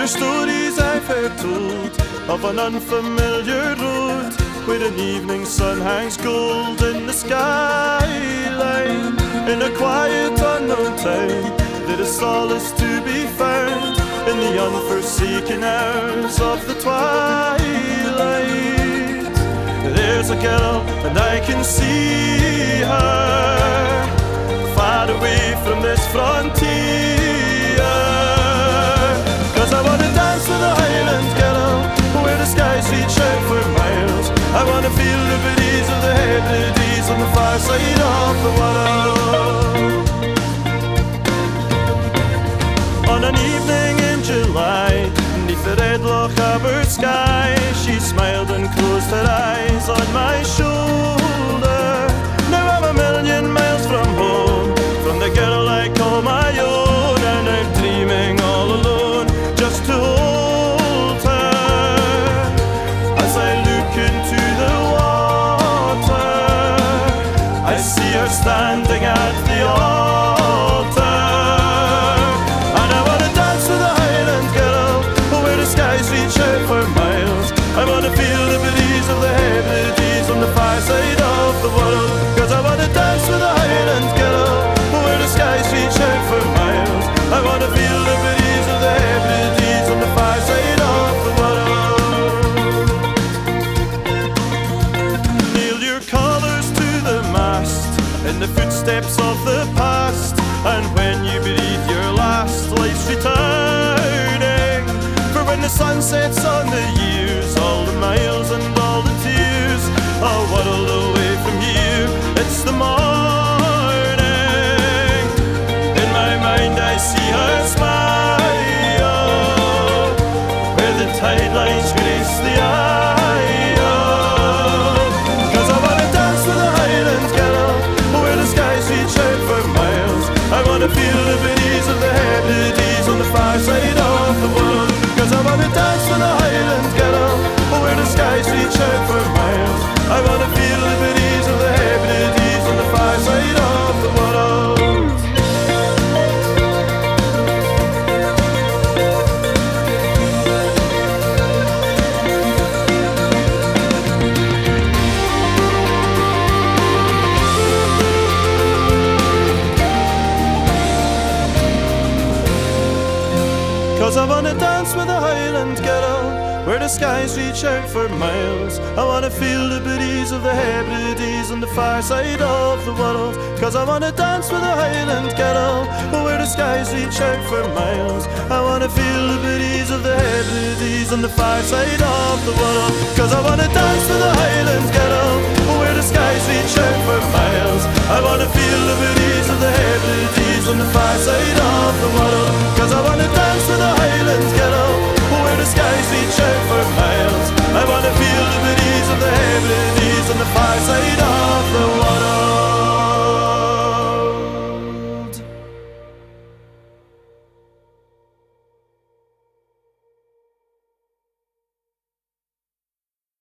stories I've heard told of an unfamiliar road where an evening sun hangs gold in the skyline. In a quiet unknown town there is solace to be found in the unforsaken hours of the twilight. There's a girl and I can see her far away from this frontier, 'cause I wanna dance with a Highland girl where the skies reach out for miles. I wanna feel the breeze of the Hebrides on the far side of the world. On an evening in July, beneath the red Loch Abbott sky, she smiled and closed her eyes on my shoulder. Now I'm a million miles from home, from the girl I call my own, and I'm dreaming all alone just to hold her. As I look into the water, I see her standing at the altar, and I wanna dance with a Highland girl where the skies reach out for miles. I wanna feel the breeze of the Hebrides on the far side of the world, 'cause I wanna dance with a Highland girl where the skies reach out for miles. I wanna feel the breeze of the Hebrides on the far side of the world. Nail your colours to the mast in the footsteps of the past, and when you breathe your last, life's returning. For when the sun sets on the years, all the miles and all the tears, a world away from you, it's the morning. In my mind I see her smile, where the tide lines grace the isle. 'Cause I wanna dance with a Highland girl where the skies reach out for miles. I wanna feel the breeze of the Hebrides on the far side of the world, 'cause I wanna dance with a Highland girl where the skies reach out for miles. I wanna feel the breeze of the Hebrides on the far side of the world. Cause I wanna dance with a Highland girl where the skies reach out for miles. I wanna feel the breeze of the Hebrides on the far side of the world, 'cause I wanna dance with a Highland girl where the skies reach out for miles. I wanna feel the breeze of the Hebrides on the far side of the world, 'cause I wanna dance with a Highland girl where the skies reach out for miles. I wanna feel the breeze of the Hebrides on the far side of